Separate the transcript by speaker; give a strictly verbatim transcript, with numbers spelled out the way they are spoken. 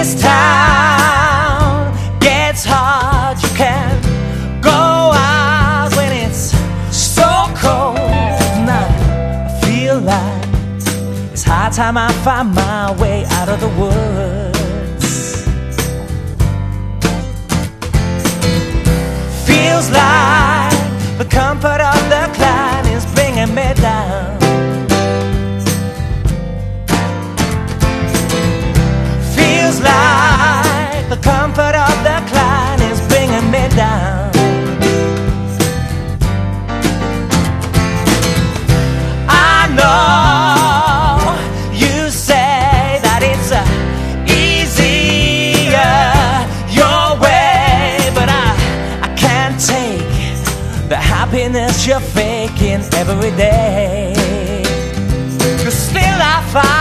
Speaker 1: this town gets hard, you can go out when it's so cold. And I feel like it's high time I find my way out of the woods. Feels like the comfort of the climb is bringing me down. Feels like the comfort of the climb is bringing me down. I know you say that it's uh, easier your way, but I, I can't take the happiness you're faking every day. 'Cause still I find